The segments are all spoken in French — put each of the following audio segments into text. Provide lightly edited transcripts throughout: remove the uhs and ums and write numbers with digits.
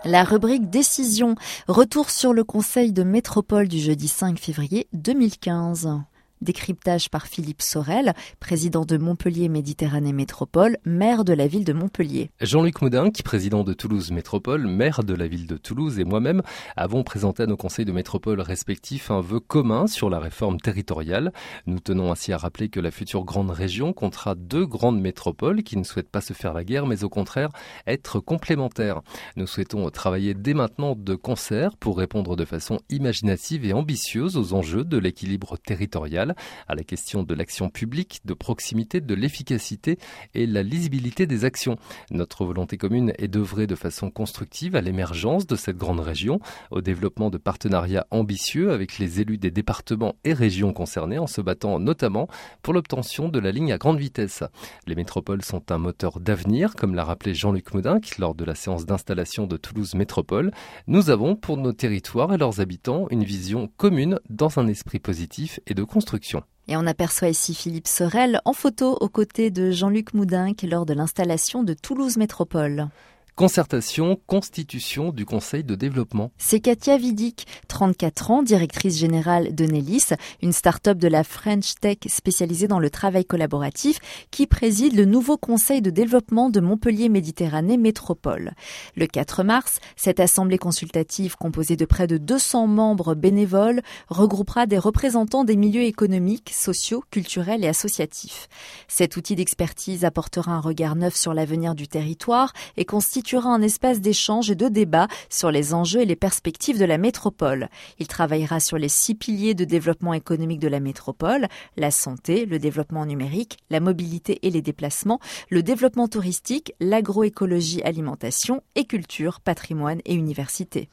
La rubrique Décision, retour sur le conseil de métropole du jeudi 5 février 2015. Décryptage par Philippe Sorel, président de Montpellier Méditerranée Métropole, maire de la ville de Montpellier. Jean-Luc Moudinque, président de Toulouse Métropole, maire de la ville de Toulouse, et moi-même avons présenté à nos conseils de métropole respectifs un vœu commun sur la réforme territoriale. Nous tenons ainsi à rappeler que la future grande région comptera 2 grandes métropoles qui ne souhaitent pas se faire la guerre, mais au contraire être complémentaires. Nous souhaitons travailler dès maintenant de concert pour répondre de façon imaginative et ambitieuse aux enjeux de l'équilibre territorial, à la question de l'action publique, de proximité, de l'efficacité et la lisibilité des actions. Notre volonté commune est d'œuvrer de façon constructive à l'émergence de cette grande région, au développement de partenariats ambitieux avec les élus des départements et régions concernées, en se battant notamment pour l'obtention de la ligne à grande vitesse. Les métropoles sont un moteur d'avenir, comme l'a rappelé Jean-Luc Moudinque lors de la séance d'installation de Toulouse Métropole. Nous avons pour nos territoires et leurs habitants une vision commune dans un esprit positif et de construction. Et on aperçoit ici Philippe Sorel en photo aux côtés de Jean-Luc Moudinque lors de l'installation de Toulouse Métropole. Concertation, constitution du Conseil de développement. C'est Katia Vidic, 34 ans, directrice générale de Nelis, une start-up de la French Tech spécialisée dans le travail collaboratif, qui préside le nouveau Conseil de développement de Montpellier Méditerranée Métropole. Le 4 mars, cette assemblée consultative composée de près de 200 membres bénévoles regroupera des représentants des milieux économiques, sociaux, culturels et associatifs. Cet outil d'expertise apportera un regard neuf sur l'avenir du territoire et constituera un espace d'échange et de débat sur les enjeux et les perspectives de la métropole. Il travaillera sur les 6 piliers de développement économique de la métropole, la santé, le développement numérique, la mobilité et les déplacements, le développement touristique, l'agroécologie, alimentation et culture, patrimoine et université.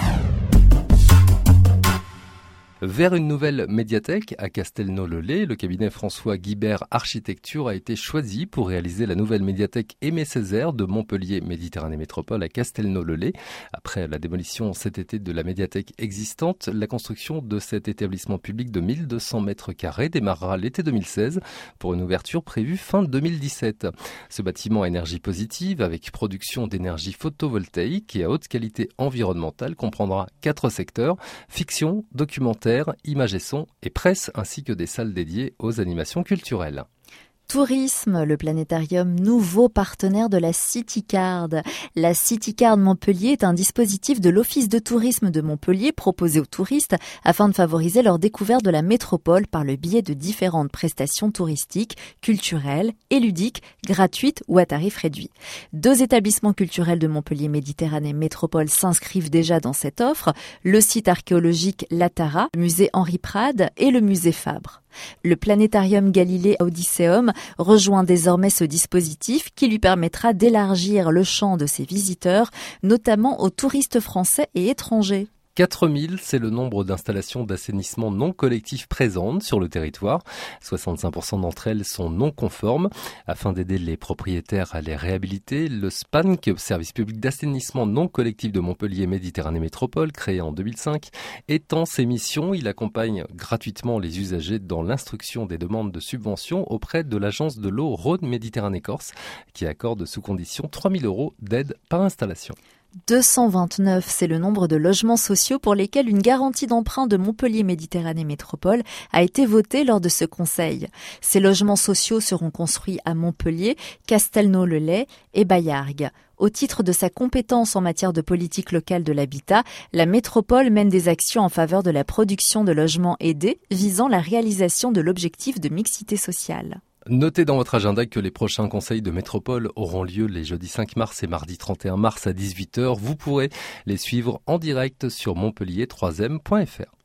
Vers une nouvelle médiathèque à Castelnau-le-Lay, le cabinet François Guibert Architecture a été choisi pour réaliser la nouvelle médiathèque Aimé Césaire de Montpellier Méditerranée Métropole à Castelnau-le-Lay. Après la démolition cet été de la médiathèque existante, la construction de cet établissement public de 1200 mètres carrés démarrera l'été 2016 pour une ouverture prévue fin 2017. Ce bâtiment à énergie positive avec production d'énergie photovoltaïque et à haute qualité environnementale comprendra 4 secteurs: fiction, documentaire, images et son et presse, ainsi que des salles dédiées aux animations culturelles. Tourisme, le planétarium nouveau partenaire de la CityCard. La CityCard Montpellier est un dispositif de l'Office de tourisme de Montpellier proposé aux touristes afin de favoriser leur découverte de la métropole par le biais de différentes prestations touristiques, culturelles et ludiques, gratuites ou à tarif réduit. 2 établissements culturels de Montpellier Méditerranée Métropole s'inscrivent déjà dans cette offre, le site archéologique Latara, le musée Henri Prade et le musée Fabre. Le planétarium Galilée Odysseum rejoint désormais ce dispositif qui lui permettra d'élargir le champ de ses visiteurs, notamment aux touristes français et étrangers. 4000, c'est le nombre d'installations d'assainissement non collectif présentes sur le territoire. 65% d'entre elles sont non conformes. Afin d'aider les propriétaires à les réhabiliter, le SPANC, Service public d'assainissement non collectif de Montpellier Méditerranée Métropole, créé en 2005, étend ses missions. Il accompagne gratuitement les usagers dans l'instruction des demandes de subventions auprès de l'agence de l'eau Rhône-Méditerranée-Corse, qui accorde sous condition 3 000 € d'aide par installation. 229, c'est le nombre de logements sociaux pour lesquels une garantie d'emprunt de Montpellier Méditerranée Métropole a été votée lors de ce conseil. Ces logements sociaux seront construits à Montpellier, Castelnau-le-Lay et Baillargues. Au titre de sa compétence en matière de politique locale de l'habitat, la métropole mène des actions en faveur de la production de logements aidés visant la réalisation de l'objectif de mixité sociale. Notez dans votre agenda que les prochains conseils de métropole auront lieu les jeudis 5 mars et mardi 31 mars à 18h. Vous pourrez les suivre en direct sur montpellier3m.fr.